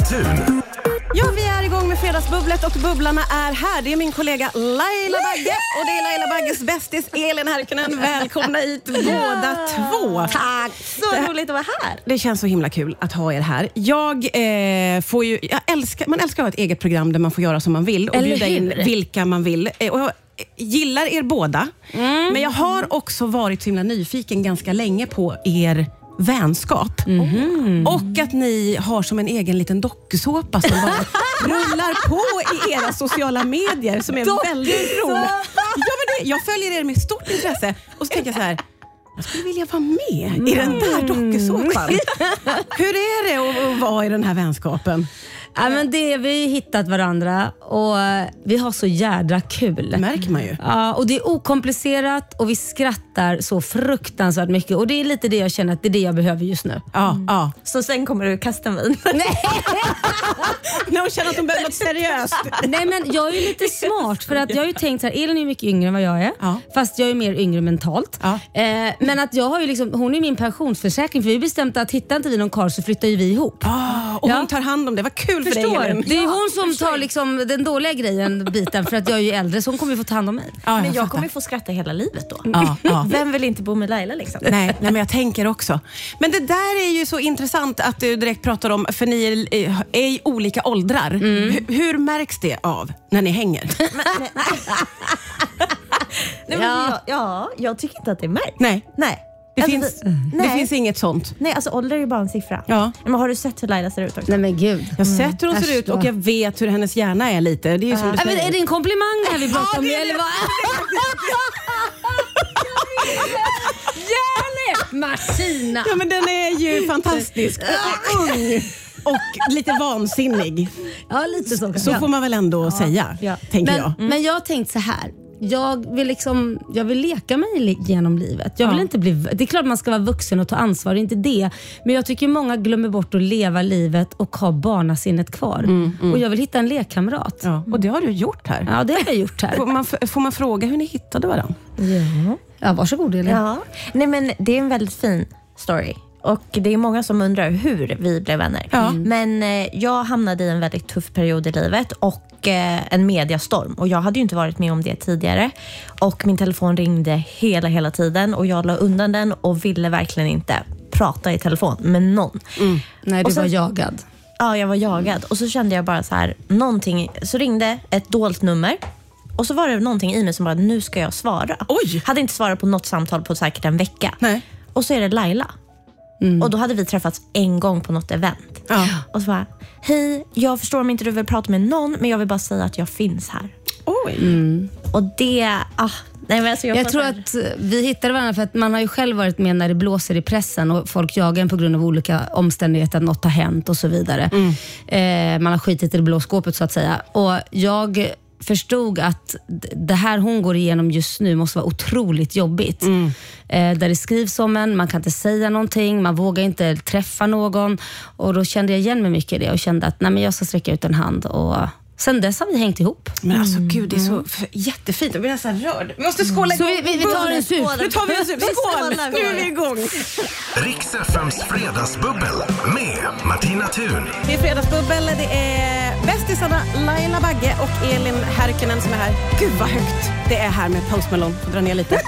Thun. Ja, vi är igång med fredagsbubblet och bubblarna är här. Det är min kollega Laila Bagge och det är Laila Bagges bästis Elin Härkönen. Välkomna hit båda två. Tack, så roligt att vara här. Det känns så himla kul att ha er här. Man älskar att ha ett eget program där man får göra som man vill och bjuda in vilka man vill. Och jag gillar er båda. Men jag har också varit så himla nyfiken ganska länge på er vänskap. Och att ni har som en egen liten dokusåpa som bara rullar på i era sociala medier som är väldigt rolig. Jag följer er med stort intresse och så tänker jag så här: jag skulle vilja vara med i den där dokusåpan. Hur är det att vara i den här vänskapen? Ja, men vi har hittat varandra och vi har så jädra kul. Det märker man ju. Ja, och det är okomplicerat och vi skrattar så fruktansvärt mycket. Och det är lite det jag känner att det är det jag behöver just nu. Ja. Så sen kommer du kasta vin. När hon känner att hon behöver något seriöst. Nej, men jag är ju lite smart för att jag har ju tänkt så här, Elin är mycket yngre än vad jag är. Ja. Fast jag är mer yngre mentalt. Ja. Men att jag har ju liksom, hon är min pensionsförsäkring för vi bestämde att hittar inte vi någon karl så flyttar ju vi ihop. Och hon tar hand om det. Vad kul för dig, Elin. Det är hon som tar liksom den dåliga biten för att jag är ju äldre så hon kommer ju få ta hand om mig. Ja, Men jag kommer ju få skratta hela livet då. Ja. Vem vill inte bo med Laila liksom? Nej, men jag tänker också. Men det där är ju så intressant att du direkt pratar om, för ni är i olika åldrar. Hur märks det av när ni hänger? Jag tycker inte att det märks. Nej. Det Det finns inget sånt. Nej, alltså ålder är ju bara en siffra. Ja. Men har du sett hur Laila ser ut också? Nej men gud. Jag har sett hur hon ser ut och jag vet hur hennes hjärna är lite. Det är ju som du Men säger. är det en komplimang här vi pratar om? det är det. Eller vad? Martina. Ja, men den är ju fantastisk. Och ung. Och lite vansinnig. Ja, lite så. Så får man väl ändå säga, tänker jag. Men jag har tänkt så här. Jag vill leka mig genom livet. Jag vill inte det är klart man ska vara vuxen och ta ansvar, inte det. Men jag tycker många glömmer bort att leva livet och ha barnasinnet kvar. Och jag vill hitta en lekkamrat. Ja, och det har du gjort här. Ja, det har jag gjort här. Får man fråga hur ni hittade varandra? Ja, varsågod Elin. Ja. Nej, men det är en väldigt fin story. Och det är många som undrar hur vi blev vänner. Ja. Men jag hamnade i en väldigt tuff period i livet och en mediastorm. Och jag hade ju inte varit med om det tidigare. Och min telefon ringde hela tiden och jag la undan den och ville verkligen inte prata i telefon med någon. Nej, du var jagad. Ja, jag var jagad. Och så kände jag bara så här, så ringde ett dolt nummer. Och så var det någonting i mig som bara, nu ska jag svara. Oj! Hade inte svarat på något samtal på säkert en vecka. Nej. Och så är det Laila. Och då hade vi träffats en gång på något event. Ja. Och så bara, hej, jag förstår om inte du vill prata med någon, men jag vill bara säga att jag finns här. Oj. Och det, nej, men alltså Jag tror att vi hittade varandra för att man har ju själv varit med när det blåser i pressen och folk jagar en på grund av olika omständigheter, att något har hänt och så vidare. Man har skitit i det blå skåpet så att säga. Och jag förstod att det här hon går igenom just nu måste vara otroligt jobbigt. Där det skrivs om en, man kan inte säga någonting, man vågar inte träffa någon. Och då kände jag igen mig mycket i det och kände att nej, men jag ska sträcka ut en hand. Och sen dess har vi hängt ihop. Men alltså gud, det är så jättefint. Jag blir nästan rörd. Vi måste skåla igång. Så vi tar en sup. Nu tar vi en sup. Skål! Nu är vi igång. Rix FMs fredagsbubbel med Martina Thun. Det är fredagsbubbel. Det är bästisarna Laila Bagge och Elin Härkönen som är här. Gud vad högt det är här med Post Malone. Får dra ner lite.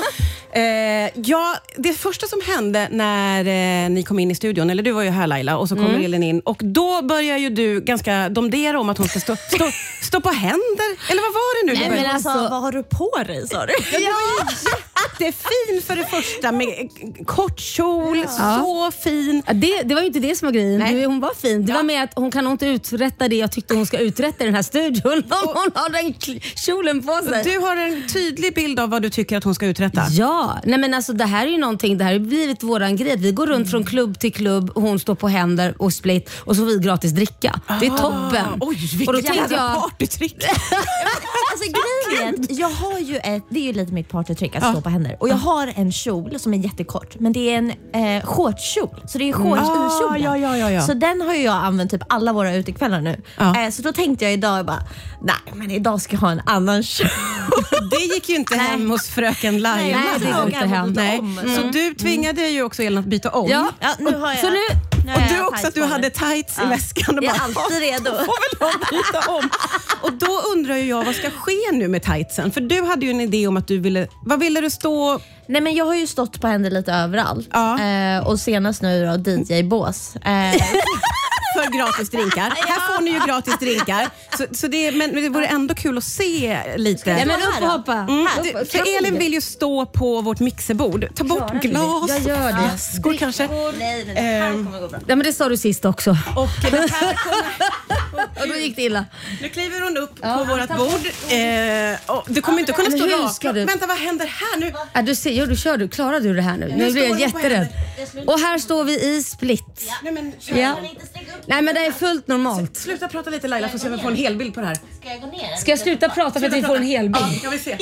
Det första som hände när ni kom in i studion, eller du var ju här Laila, och så kommer Elin in, och då börjar ju du ganska domdera om att hon ska stå på händer, eller vad var det nu? Nej, men alltså, vad har du på dig, sa du? Ja, det var ju jättefin för det första, med kort kjol, så fin. Det var ju inte det som var grejen. Hon var fin. Det var med att hon kan nog inte uträtta det jag tyckte hon ska uträtta i den här studion om hon har den kjolen på sig. Du har en tydlig bild av vad du tycker att hon ska uträtta. Ja, nej men alltså det här är ju någonting, det här har blivit våran grej. Vi går runt från klubb till klubb och hon står på händer och split och så får vi gratis dricka. Det är toppen. Oj, vilket jävla partytrick. Alltså grejen, jag har ju det är ju lite mitt partytrick att stå på händer. Och jag har en kjol som är jättekort, men det är en shortskjol. Så det är shorts i kjolen. Ja. Så den har ju jag använt typ alla våra utekvällar nu. Så då tänkte jag idag bara, nej men idag ska jag ha en annan kjol. Det gick ju inte hem hos fröken Laila. Nej, det går inte hem. Nej. Så du tvingade ju också Elin att byta om. Ja, nu har jag... Så nu Och du också att du hade tights i väskan. Och jag är alltid redo. Får väl byta om. Och då undrar jag, vad ska ske nu med tightsen? För du hade ju en idé om att du ville... Vad ville du stå... Nej, men jag har ju stått på händer lite överallt. Och senast nu då, DJ-bås. För gratis drinkar. Här får ni ju gratis drinkar. Så men det vore ändå kul att se lite. Ja, men upp och hoppa. För Elin vill ju stå på vårt mixerbord. Ta bort glas. Jag gör det. Flaskor kanske. Nej, det här kommer gå bra. Ja, men det sa du sist också. Och det här kommer... Och då gick det illa. Nu kliver hon upp på vårt bord. Och du kommer inte kunna stå rak. Vänta, vad händer här nu? Ja, du ser, du klarar du det här nu? Nu blir jag jätterädd. Och här står vi i split. Nej, men, Ja. Nej, men det är fullt normalt. Sluta prata lite, Laila, för att se om vi får en hel bild på det här. Ska jag gå ner? Ska jag sluta prata för att vi får en hel bild? Ja, jag vill se.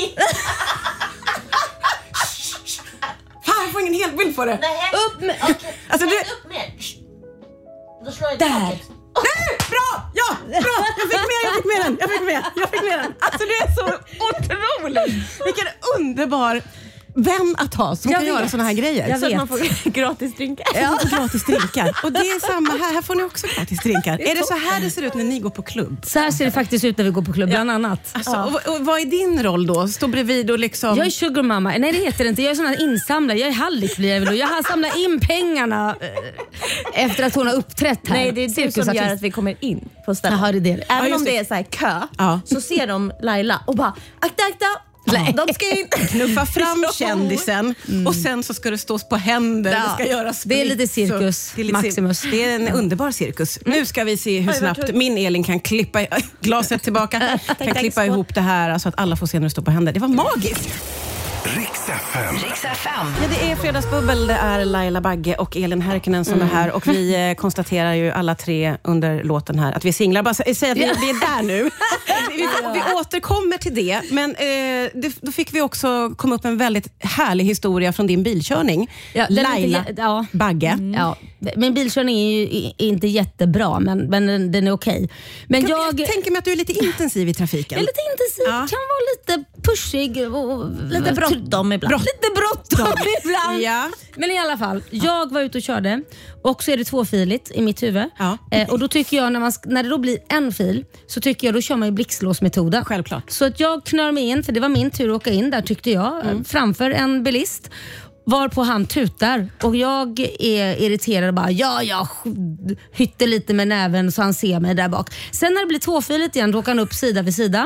Fan, jag får ingen hel bild på det. Upp med... Alltså, du... Upp mer. Då slår jag Där. taket. Nej, bra! Ja, bra! Jag fick med den. Alltså, du är så otrolig. Vilken underbar vän att ha som kan göra såna här grejer. Så att man får gratis drinkar. Ja, gratis drinkar. Och det är samma här. Här får ni också gratis drinkar. Är det så här det ser ut när ni går på klubb? Så här ser det faktiskt ut när vi går på klubb, bland annat. Alltså, och vad är din roll då? Stå bredvid och liksom... Jag är sugar mama. Nej, det heter det inte. Jag är sån här insamlare. Jag är hallick blir jag väl. Jag har samlat in pengarna efter att hon har uppträtt här. Nej, det är det som gör att vi kommer in på stället. Jaha, det är det. Även om det är så här kö, så ser de Laila och bara akta. Nej. De ska in, knuffa fram kändisen och sen så ska det stås på händer. Det ska göras det är lite cirkus, Maximus. Det är en underbar cirkus. Nu ska vi se hur snabbt min Elin kan klippa glaset tillbaka. Kan klippa ihop det här så att alla får se när det står på händer. Det var magiskt. Riks FM. Ja, det är fredagsbubbel. Det är Laila Bagge och Elin Härkinen som är här. Och vi konstaterar ju alla tre under låten här att vi är singlar. Bara säga att vi är där nu. Vi återkommer till det. Men då fick vi också komma upp en väldigt härlig historia från din bilkörning. Ja, Laila Bagge. Ja, min bilkörning är ju inte jättebra, men den är okej. Men jag tänker mig att du är lite intensiv i trafiken. Jag är lite intensiv, kan vara lite pushig och lite bråttom ibland. Lite bråttom ibland. Ja. Men i alla fall, jag var ute och körde och så är det tvåfiligt i mitt huvud. Ja. Och då tycker jag när det då blir en fil så tycker jag då kör man ju blixtlåsmetoden. Självklart. Så att jag knör mig in, för det var min tur att åka in där tyckte jag, framför en bilist. Varpå han tutar och jag är irriterad och bara jag hytter lite med näven så han ser mig där bak. Sen när det blir tvåfiligt igen råkar han upp sida vid sida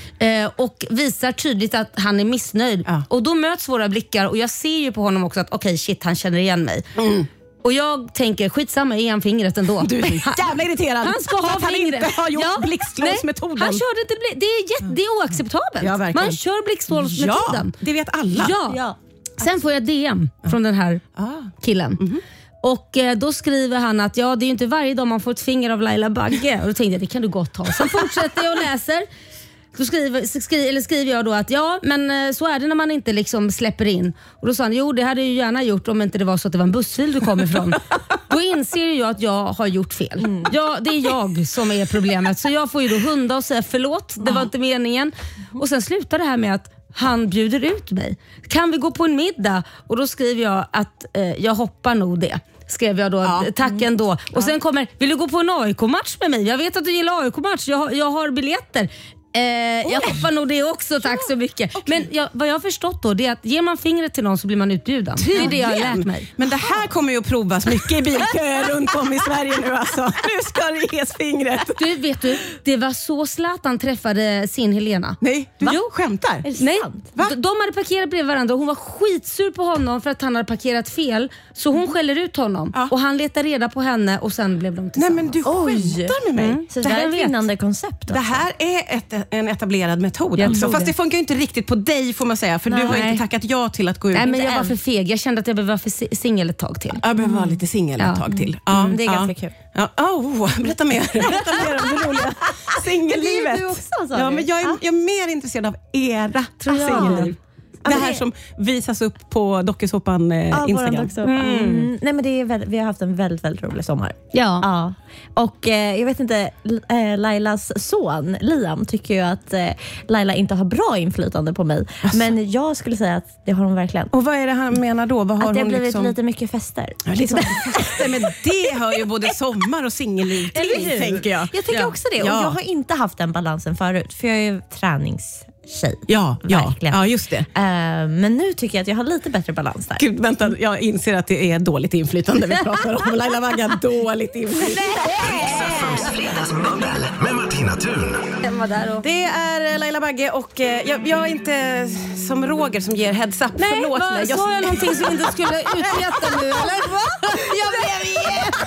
och visar tydligt att han är missnöjd. Och då möts våra blickar och jag ser ju på honom också att okej, shit, han känner igen mig. Och jag tänker, skitsamma, ge han fingret ändå. Du är jävla irriterad. Han ska ha fingret. Han inte har gjort blixtlåsmetoden. Han körde inte det är oacceptabelt. Ja, man kör blixtlåsmetoden. Ja, det vet alla. Ja. Sen får jag DM från den här killen. Och då skriver han att det är ju inte varje dag man får ett finger av Laila Bagge. Och då tänkte jag, det kan du gott ha. Sen fortsätter jag och läser. Då skriver jag då att men så är det när man inte liksom släpper in. Och då sa han, jo det hade jag ju gärna gjort om inte det var så att det var en bussfil du kom ifrån. Då inser jag att jag har gjort fel. Det är jag som är problemet. Så jag får ju då hunda och säga förlåt, det var inte meningen. Och sen slutar det här med att han bjuder ut mig. Kan vi gå på en middag? Och då skriver jag att jag hoppar nog det. Skrev jag då, tack ändå. Och sen kommer, vill du gå på en AIK-match med mig? Jag vet att du gillar AIK-match, jag har biljetter. Jag hoppar nog det också, tack så mycket. Men vad jag har förstått då, det är att ger man fingret till någon så blir man utbjuden. Det är det jag har lärt mig. Men det här kommer ju att provas mycket i bilköer runt om i Sverige nu alltså. Nu ska det ges fingret. Vet du, det var så Zlatan träffade sin Helena. Nej, du skämtar? Nej, de hade parkerat bredvid varandra och hon var skitsur på honom för att han hade parkerat fel. Så hon skäller ut honom och han letar reda på henne och sen blev de tillsammans. Nej, men du skämtar med mig. Så det här är ett vinnande koncept. Det här är en etablerad metod. Alltså. Fast det funkar ju inte riktigt på dig får man säga. För du har inte tackat ja till att gå ut. Nej, men jag var för feg. Jag kände att jag behöver vara singel ett tag till. Jag behöver vara lite singel ett tag till. Det är ganska kul. Berätta mer om det roliga singellivet. Det är du också, men jag är mer intresserad av era singelliv. Det här som visas upp på dokusåpan Instagram. Nej, men vi har haft en väldigt, väldigt rolig sommar. Ja. Och jag vet inte, Lailas son Liam tycker ju att Laila inte har bra inflytande på mig. Alltså. Men jag skulle säga att det har hon verkligen. Och vad är det han menar då? Vad har att det har hon blivit liksom... lite mycket fester. Ja, liksom fester, men det hör ju både sommar och singelliv till, tänker jag. Jag tänker också det. Och jag har inte haft den balansen förut. För jag är ju träningstjej. Ja, just det. Men nu tycker jag att jag har lite bättre balans där. Gud, vänta, jag inser att det är dåligt inflytande vi pratar om. Laila Bagge har dåligt inflytande. Fredagsbubbel med Martina Thun. Det är Laila Bagge och jag är inte som Roger som ger heads up. Nej, förlåt mig. Sa jag någonting som inte skulle utveta nu, eller? Jag blev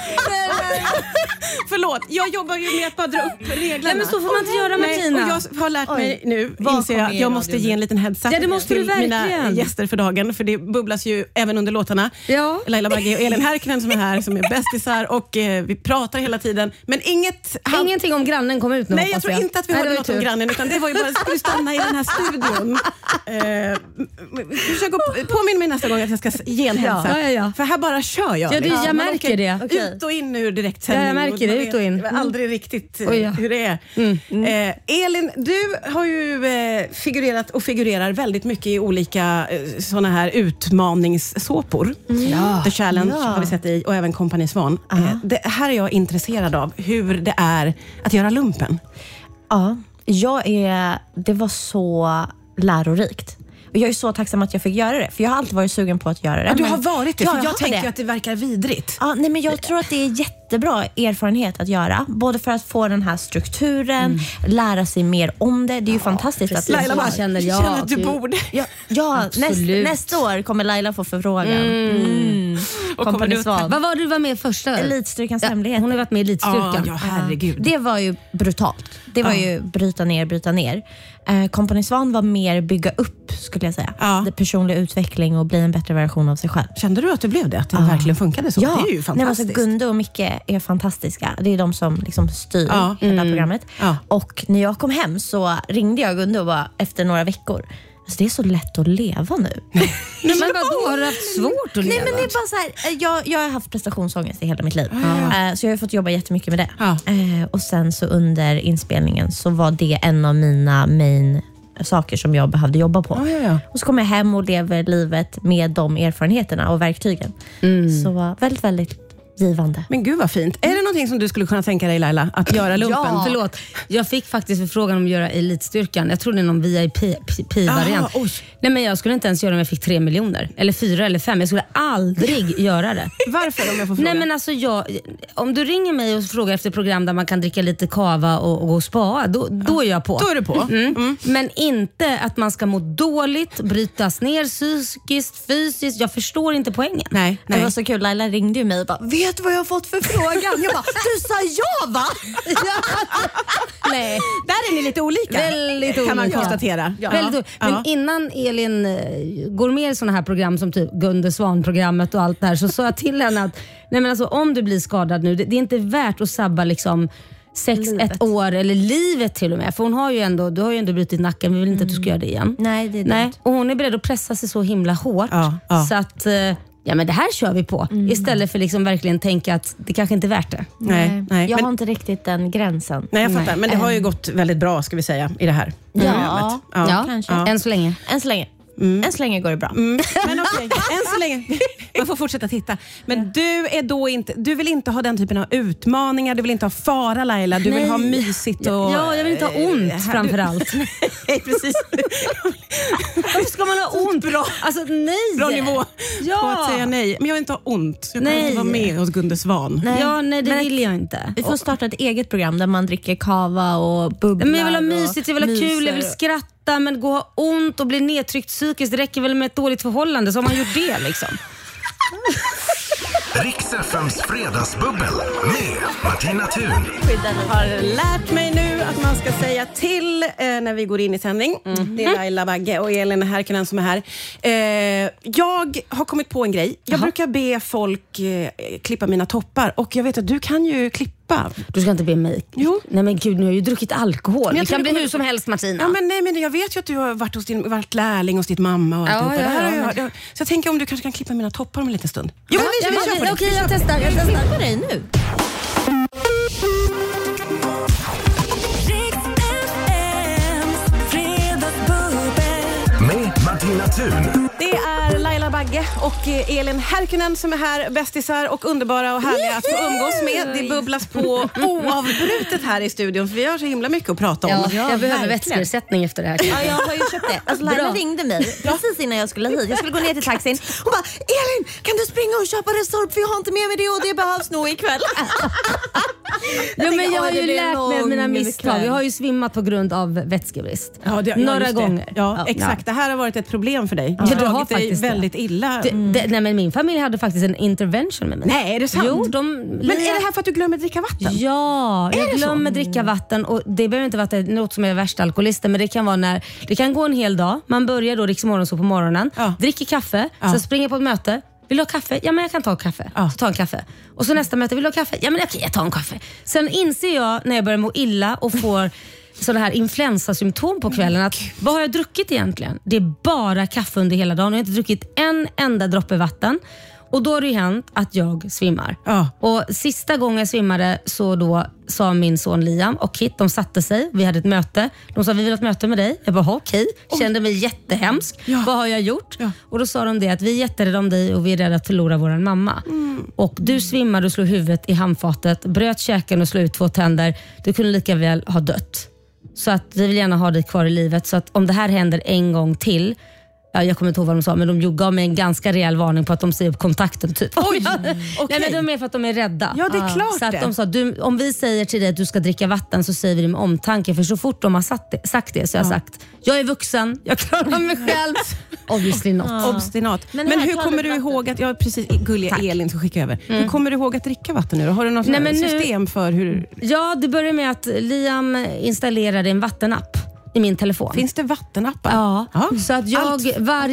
Förlåt, jag jobbar ju med att bara dra upp reglerna. Nej, men så får man inte göra, Martina. Och jag har lärt mig nu, inser jag, att jag måste ge en liten heads up till mina gäster för dagen. För det bubblas ju även under låtarna. Ja. Laila Bagge och Elin Härknen som är här, som är bästisar. Och vi pratar hela tiden. Men ingenting om grannen kom ut nu. Nej, jag tror inte att vi hörde något om grannen. Utan det var ju bara, ska du stanna i den här studion? Försök påminna mig nästa gång att jag ska ge en heads up. Ja. För här bara kör jag. Ja, jag märker det. Ut och in ur direktsändning. Ja, jag märker det. Ut och in. Aldrig riktigt hur det är. Elin, du har ju figurerat och figurerar väldigt mycket i olika såna här utmaningssåpor. The Challenge har vi sett i, och även Company Svan. Det här är jag intresserad av, hur det är att göra lumpen. Ja, det var så lärorikt. Och jag är så tacksam att jag fick göra det. För jag har alltid varit sugen på att göra det. Ja, du har varit det, för jag tänker det. att det verkar vidrigt. Ja, nej, men jag tror att det är jättebra erfarenhet att göra. Både för att få den här strukturen, lära sig mer om det. Det är ju fantastiskt att Laila bara känner att du borde. Nästa år kommer Laila få förfrågan. Och kommer du vad var du var med första? Elitstyrkans hemlighet. Hon har varit med i Elitstyrkan. Ja, herregud. Det var ju brutalt. Det var ju bryta ner. Company Svan var mer bygga upp, skulle jag säga. Det personliga utveckling och bli en bättre version av sig själv. Kände du att du blev det? Att det verkligen funkade så? Ja. Det är ju fantastiskt. Nej, Gunde och Micke är fantastiska. Det är de som liksom styr hela programmet. Och när jag kom hem så ringde jag Gunde och bara, efter några veckor, alltså det är så lätt att leva nu. Men vadå, har du haft svårt att leva? Nej, men det är bara så här, jag har haft prestationsångest i hela mitt liv. Så jag har fått jobba jättemycket med det. Och sen så under inspelningen så var det en av mina main saker som jag behövde jobba på. Och så kom jag hem och lever livet med de erfarenheterna och verktygen. Så väldigt, väldigt givande. Men gud vad fint. Är det någonting som du skulle kunna tänka dig, Laila, att göra lumpen? Förlåt. Jag fick faktiskt förfrågan om att göra Elitstyrkan. Jag tror det är någon VIP-variant. Nej, men jag skulle inte ens göra om jag fick 3 miljoner. Eller 4 eller 5. Jag skulle aldrig göra det. Varför, om jag får fråga? Nej, men alltså om du ringer mig och frågar efter program där man kan dricka lite kava och gå och spa, då är jag på. Då är du på. Men inte att man ska må dåligt, brytas ner psykiskt, fysiskt. Jag förstår inte poängen. Nej. Det var så kul. Laila ringde ju mig och bara, vet du vad jag har fått för frågan? Jag bara, du sa ja, va? Nej, där är ni lite olika. Väldigt olika. Kan man konstatera. Men innan Elin går med i såna här program som typ Gunde Svan-programmet och allt det här, så sa jag till henne att nej, men alltså, om du blir skadad nu, det är inte värt att sabba liksom ett år eller livet till och med. För du har ju ändå brutit nacken. Vi vill inte att du ska göra det igen. Nej, det är det. Och hon är beredd att pressa sig så himla hårt. Så att men det här kör vi på. Istället för liksom verkligen tänka att det kanske inte är värt det. Nej. Jag har inte riktigt den gränsen. Nej, jag fattar. Men det har ju gått väldigt bra, ska vi säga, i det här programmet. Ja, kanske. Än så länge. Än så länge går det bra. Men okej, än så länge. Man får fortsätta titta. Men du vill inte ha den typen av utmaningar. Du vill inte ha fara, Laila. Du vill ha mysigt och... Ja, jag vill inte ha ont framförallt. Nej, precis. Varför ska man ha ont? Bra. Alltså, nej. Bra nivå på att säga nej. Men jag vill inte ha ont. Jag kan inte vara med hos Gunde Svan. Nej, det vill jag inte. Vi får starta ett eget program där man dricker kava och bubblar. Men jag vill ha mysigt, jag vill ha kul, jag vill skratta. Men gå och ha ont och bli nedtryckt psykiskt, det räcker väl med ett dåligt förhållande, så har man gjort det liksom. Rix FMs fredagsbubbel med Martina Thun. Jag har lärt mig nu att man ska säga till när vi går in i sändning. Det är Laila Bagge och Elin Härkönen som är här. Jag har kommit på en grej. Jag brukar be folk klippa mina toppar och jag vet att du kan ju klippa. Du ska inte be mig. Jo. Nej men gud, nu har jag ju druckit alkohol. Det kan bli hur som helst, Martina. Ja, men jag vet ju att du har varit lärling hos din mamma och allt det här. Så jag tänker om du kanske kan klippa mina toppar om en liten stund. Jo, men vi kör på det. Okej, jag testar på dig nu. Med Martina Thun. Det är Laila Bagge och Elin Härkönen som är här, bästisar och underbara och härliga att få umgås med. Det bubblas på oavbrutet här i studion för vi har så himla mycket att prata om. Ja, jag behöver vätskeersättning efter det här. Ja, jag har ju köpt det. Alltså, Laila ringde mig precis innan jag skulle hit. Jag skulle gå ner till taxin. Hon bara, Elin, kan du springa och köpa Resorb för jag har inte med mig det och det behövs nog ikväll. Jag har ju lärt mig mina misstag. Jag har ju svimmat på grund av vätskebrist. Några gånger. Ja, exakt. Det här har varit ett problem för dig. Du har faktiskt väldigt illa. Nej, men min familj hade faktiskt en intervention med mig. Nej, är det sant? Jo, men är det här för att du glömmer dricka vatten? Ja, jag glömmer dricka vatten och det behöver inte vara något som är värsta alkoholisten, men det kan vara när det kan gå en hel dag. Man börjar då Riks Morgon så på morgonen, dricker kaffe, sen springer på ett möte. Vill du ha kaffe? Ja, men jag kan ta kaffe. Så ta en kaffe. Och så nästa möte, vill du ha kaffe? Ja, men okej, jag tar en kaffe. Sen inser jag när jag börjar må illa och får sådana här influensasymptom på kvällen att vad har jag druckit egentligen? Det är bara kaffe under hela dagen. Jag har inte druckit en enda droppe vatten. Och då har det ju hänt att jag svimmar. Och sista gången jag svimmade så då sa min son Liam och Kit, de satte sig. Vi hade ett möte. De sa, vi vill ha ett möte med dig. Jag bara, okej. Kände mig jättehemsk. Vad har jag gjort? Och då sa de det att vi är jätterädda om dig och vi är rädda att förlora våran mamma. Och du svimmade och slog huvudet i handfatet, bröt käken och slog ut 2 tänder. Du kunde lika väl ha dött. Så att vi vill gärna ha dig kvar i livet. Så att om det här händer en gång till, jag kommer inte ihåg vad de sa, men de gav mig en ganska rejäl varning på att de säger upp kontakten typ. Oj, Nej, men de är för att de är rädda. Ja, det är klart. Så att de sa, om vi säger till dig att du ska dricka vatten så säger vi det med omtanke. För så fort de har sagt det så har jag sagt, jag är vuxen, jag klarar mig själv. Obviously not. Obstinat. Men hur kommer du ihåg att, precis gulliga Elin som skickar över. Hur kommer du ihåg att dricka vatten nu? Har du något system för hur? Ja, det börjar med att Liam installerade en vattenapp i min telefon. Finns det vattenappar? Ja. Så att jag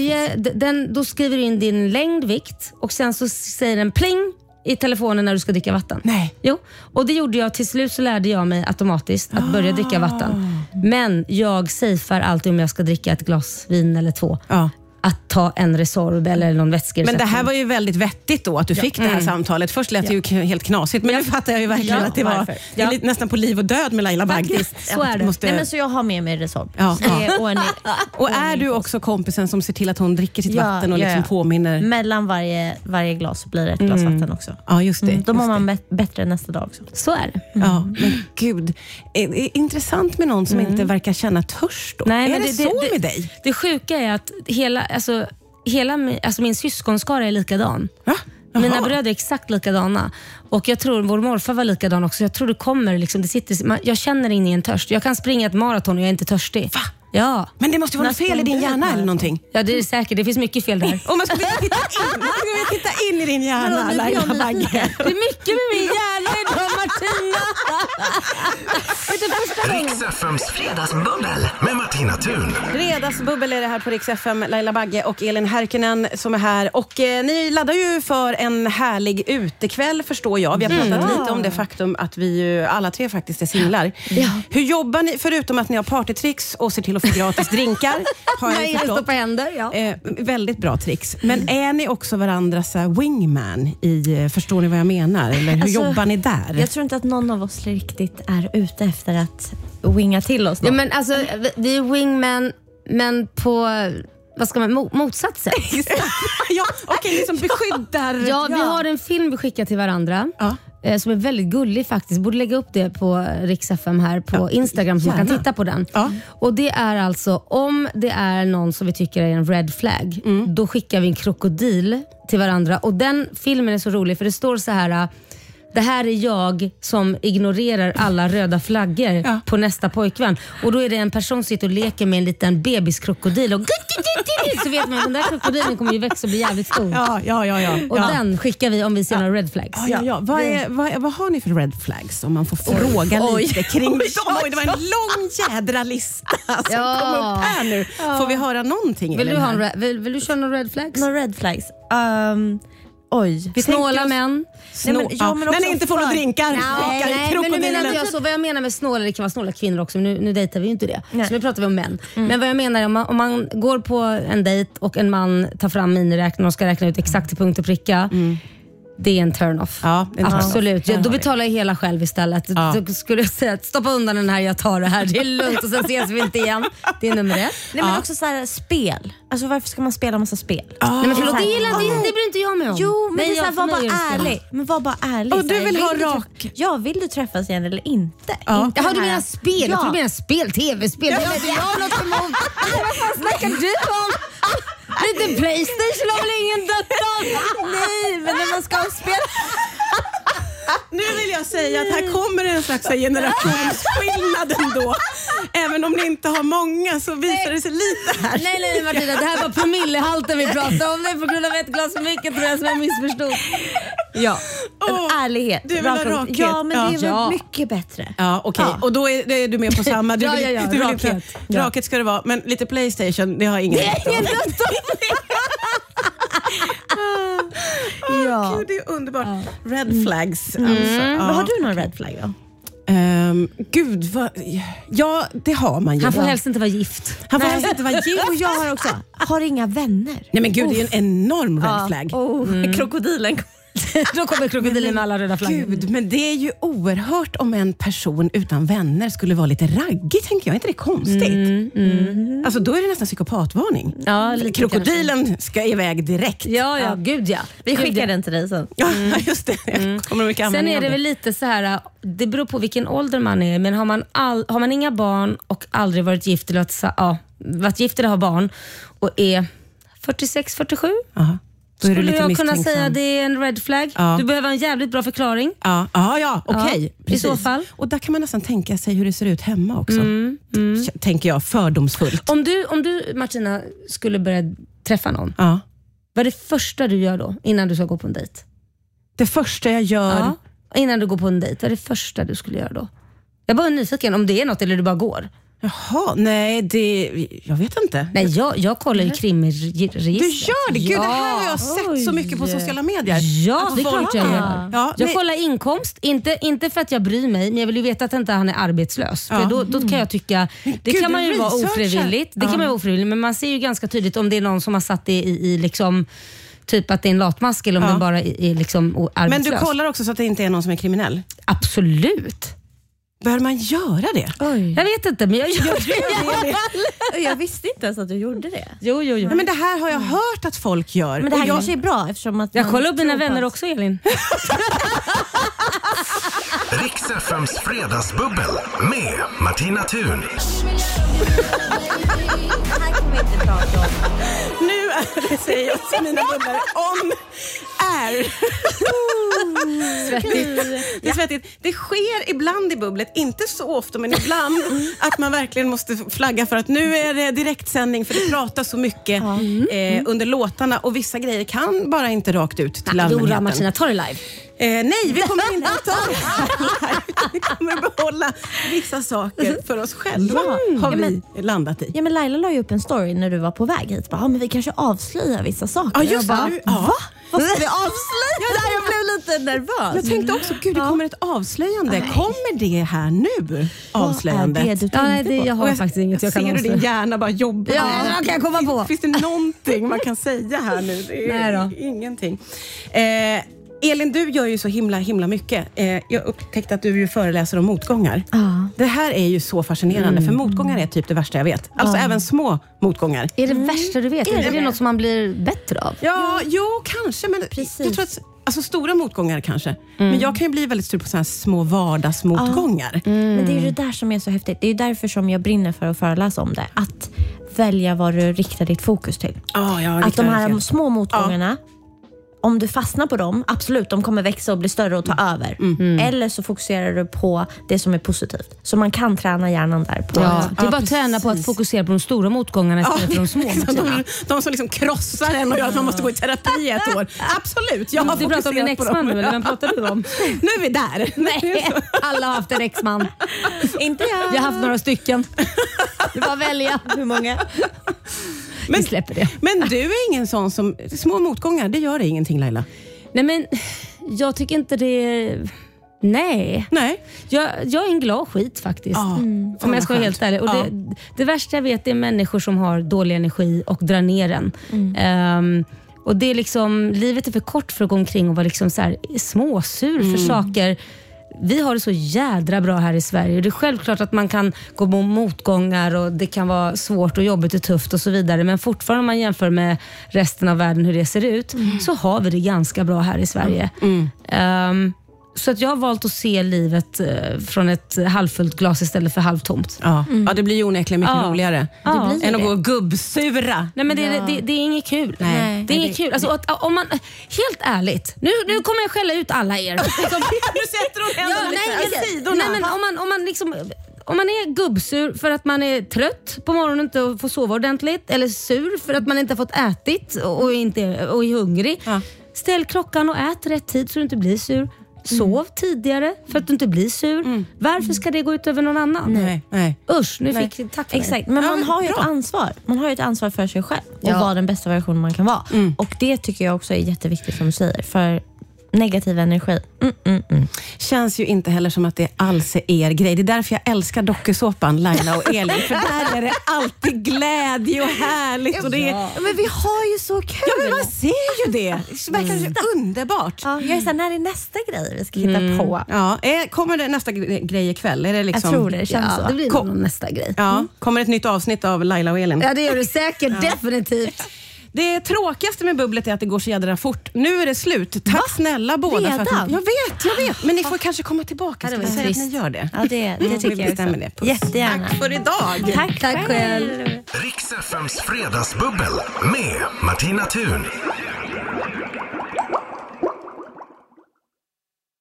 då skriver in din längd, vikt och sen så säger den pling i telefonen när du ska dricka vatten. Nej. Jo, och det gjorde jag. Till slut så lärde jag mig automatiskt att börja dricka vatten. Men jag safear alltid om jag ska dricka ett glas vin eller 2. Att ta en Resorb eller någon vätskeersättning. Men det här var ju väldigt vettigt då att du fick det här samtalet. Först lät det ju helt knasigt, men nu fattar jag ju verkligen att det var nästan på liv och död med Laila Bagge. Så är det. Nej, men så jag har med mig Resorb. Och är du också kompisen som ser till att hon dricker sitt vatten och liksom påminner? Mellan varje glas så blir det ett glas vatten också. Ja, just det. Då mår man bättre nästa dag också. Så är det. Ja, men gud. Intressant med någon som inte verkar känna törst då. Nej, är det så med dig? Det sjuka är att min syskonskara är likadan. Mina bröder är exakt likadana. Och jag tror vår morfar var likadan också. Jag tror det kommer jag känner in i en törst. Jag kan springa ett maraton och jag är inte törstig. Va? Ja. Men det måste vara något fel i din hjärna eller någonting. Ja, det är säkert. Det finns mycket fel där. Om man skulle titta in i din hjärna, Laila Bagge. Det är mycket med min hjärna idag, Martina. Riks FMs fredagsbubbel med Martina Thun. Fredagsbubbel är det här på Riks FM. Laila Bagge och Elin Härkönen som är här. Och ni laddar ju för en härlig utekväll, förstår jag. Vi har pratat lite om det faktum att vi ju alla 3 faktiskt är singlar. Hur jobbar ni, förutom att ni har partytricks och ser till att få gratis drinkar? Har jag förstått på händer, väldigt bra tricks. Men är ni också varandras wingman förstår ni vad jag menar? Eller hur jobbar ni där? Jag tror inte att någon av oss riktigt är ute efter att winga till oss. Ja, men alltså, vi är wingman, men på motsatt sätt. Liksom beskyddar. Vi har en film vi skickar till varandra. Som är väldigt gullig faktiskt. Borde lägga upp det på Riks FM här på Instagram så man kan titta på den. Och det är alltså, om det är någon som vi tycker är en red flag, då skickar vi en krokodil till varandra. Och den filmen är så rolig för det står så här: det här är jag som ignorerar alla röda flaggor på nästa pojkvän. Och då är det en person som sitter och leker med en liten bebiskrokodil och så vet man att den där krokodilen kommer ju växa och bli jävligt stor. Ja. Och den skickar vi om vi ser några red flags. Vad har ni för red flags om man får fråga lite kring dem? Det var en lång jädra lista som kom upp här nu. Får vi höra någonting? Vill du köra några red flags? Några red flags? Snåla män. När ni inte får några drinkar. Nej, men nu menar inte jag så. Vad jag menar med snåla, det kan vara snåla kvinnor också. Men nu dejtar vi ju inte det. Så nu pratar vi om män. Men vad jag menar är om man går på en dejt och en man tar fram miniräknaren och ska räkna ut exakt till punkt och pricka. Det är en turn-off. Ja, absolut. Då betalar jag hela själv istället. Då skulle jag säga att stoppa undan den här, jag tar det här. Det är lugnt och sen ses vi inte igen. Det är nummer 1. Nej, men också så här, spel. Alltså varför ska man spela massa spel? Nej, men förlåt, det bryr inte jag med om. Jo, men det är var bara ärlig. Men var bara ärlig. Och du vill ha rak. Ja, vill du träffas igen eller inte? Jaha, du menar spel? Jag tror du menar spel, tv-spel. Jag har något emot. Vad fan snackar du om? Lite PlayStation har väl ingen dött av? Nej, men när man ska spela... Nu vill jag säga att här kommer en slags generationsskillnad ändå. Även om ni inte har många så visar det sig lite här. Nej Martina, det här var promillehalten vi pratade om. Det är på grund av ett glas för mycket tror jag som jag missförstod. Ja, ärlighet. Du vill ha rakhet. Ja, men det är väl mycket bättre. Ja, okej. Och då är du med på samma. Du vill rakhet. Inte, rakhet ska det vara, men lite PlayStation, det har ingen rätt om. Gud, det är underbart. Red flags. Vad har du någon red flag då? Gud, ja, det har man ju. Han får helst inte vara gift. Och jag har också. Har inga vänner. Nej men gud, det är en enorm red flag. Krokodilen. Då kommer krokodilen med alla röda flaggor. Gud, men det är ju oerhört om en person utan vänner skulle vara lite raggig, tänker jag. Är inte det konstigt? Alltså då är det nästan psykopatvarning. Ja, krokodilen ska iväg direkt. Ja, gud ja. Vi skickar den till dig sen. Ja, just det. Sen är det väl lite så här, det beror på vilken ålder man är, men har man inga barn och aldrig varit gift eller varit gift eller har barn och är 46-47. Skulle jag kunna säga att det är en red flag? Du behöver en jävligt bra förklaring. Okej. I så fall. Och där kan man nästan tänka sig hur det ser ut hemma också. Tänker jag, fördomsfullt. Om du Martina skulle börja träffa någon, vad är det första du gör då innan du ska gå på en dejt? Det första jag gör... Innan du går på en dejt, vad är det första du skulle göra då? Jag är bara nyfiken om det är något eller du bara går. Jaha, nej jag vet inte. Nej, jag kollar ju krimregistret. Du gör det? Gud, det här har jag sett så mycket på sociala medier. Ja, det är klart jag gör. Jag kollar inkomst, inte för att jag bryr mig, men jag vill ju veta att inte han är arbetslös. För då kan jag tycka, det kan man ju vara ofrivilligt. Det kan man vara ofrivilligt, men man ser ju ganska tydligt om det är någon som har satt det i liksom... Typ att det är en latmask eller om det bara är liksom arbetslös. Men du kollar också så att det inte är någon som är kriminell? Absolut. Bör man göra det? Jag vet inte, men jag gör det. Jag visste inte ens att du gjorde det. Jo. Nej, men det här har jag hört att folk gör. Men det här kanske är bra eftersom att jag kollar upp mina vänner också, Elin. Rix FMs fredagsbubbel med Martina Thun. Nu är det, säger jag till mina bubblar, on air. Svettigt. Det är svettigt. Det sker ibland i bubblet, inte så ofta, men ibland att man verkligen måste flagga för att nu är det direktsändning, för det pratas så mycket under låtarna och vissa grejer kan bara inte rakt ut till allmänheten. Jodå, Martina, ta det live. Nej, vi kommer inte att ta det här. Vi kommer behålla vissa saker för oss själva, har vi landat i. Ja, men Laila la ju upp en story när du var på väg hit. Men vi kanske avslöjar vissa saker. Ja, just det. Va? Vad ska vi avslöja? Jag blev lite nervös. Jag tänkte också, gud, det kommer ett avslöjande. Kommer det här nu? Avslöjandet. Vad är det du tänkte på? Jag har faktiskt inget jag kan avslöja. Ser du din hjärna bara jobba? Ja, vad kan jag komma på? Finns det någonting man kan säga här nu? Det är ingenting. Elin, du gör ju så himla mycket. Jag upptäckte att du ju föreläser om motgångar. Det här är ju så fascinerande, för motgångar är typ det värsta jag vet. Alltså även små motgångar. Är det värsta du vet? Är det något som man blir bättre av? Ja, kanske. Men jag tror att, alltså stora motgångar kanske. Men jag kan ju bli väldigt stor på sådana här små vardagsmotgångar. Men det är ju det där som är så häftigt. Det är ju därför som jag brinner för att föreläsa om det. Att välja vad du riktar ditt fokus till. Att de här små motgångarna, om du fastnar på dem, absolut, de kommer växa och bli större och ta över. Eller så fokuserar du på det som är positivt. Så man kan träna hjärnan där. På. Ja, det är bara att träna på att fokusera på de stora motgångarna istället för de små. De som liksom krossar en och gör att man måste gå i terapi ett år. Absolut, jag har Du pratar om din fokuserat på exman dem. nu, eller vem pratar du om? Nu är vi där. Nej, alla har haft en exman. Inte jag. Jag har haft några stycken. Du bara välja hur många. Vi släpper det. Men du är ingen sån som... Små motgångar, det gör det ingenting, Laila. Nej, men jag tycker inte det... Nej. Jag är en glad skit faktiskt. Om jag ska vara helt ärlig. Och det värsta jag vet är människor som har dålig energi och drar ner den. Och det är liksom, livet är för kort för att gå omkring och vara liksom så här småsur för saker. Vi har det så jädra bra här i Sverige. Det är självklart att man kan gå på motgångar och det kan vara svårt och jobbigt och tufft och så vidare. Men fortfarande om man jämför med resten av världen hur det ser ut så har vi det ganska bra här i Sverige. Så att jag har valt att se livet från ett halvfullt glas istället för halvtomt. Ja, det blir ju onekligen mycket roligare. Än att gå och gubbsura. Nej, men det är inget kul. Nej. Det är inget kul. Alltså, om man, helt ärligt, nu kommer jag skälla ut alla er. Nu sätter hon händerna lite i sidorna. Nej, men om man är gubbsur för att man är trött på morgonen och inte får sova ordentligt, eller sur för att man inte har fått ätit och är hungrig. Ställ klockan och ät rätt tid så du inte blir sur. Sov tidigare för att du inte blir sur. Varför ska det gå ut över någon annan? Nej. Usch, nu fick jag tack för Exakt, men man har ju ett ansvar. Man har ju ett ansvar för sig själv och vara den bästa versionen man kan vara. Och det tycker jag också är jätteviktigt som du säger. För negativ energi. Känns ju inte heller som att det alls är er grej. Det är därför jag älskar dokusåpan Laila och Elin. För där är det alltid glädje och härligt. Och det är... Men vi har ju så kul. Ja, men man ser ju det. Det verkar underbart. Ja, jag är såhär, när är nästa grej vi ska hitta på? Ja, kommer det nästa grej ikväll? Är det liksom... Jag tror det känns så. Det blir nog nästa grej. Ja, kommer ett nytt avsnitt av Laila och Elin? Ja, det gör det säkert, definitivt. Det tråkigaste med bubblet är att det går så jädra fort. Nu är det slut. Tack snälla båda. För att jag vet. Men ni får kanske komma tillbaka. Det var säga att trist. ni gör det. Ja, det tycker jag också. Det. Jättegärna. Tack för idag. Tack själv. Riks FMs fredagsbubbel med Martina Thun.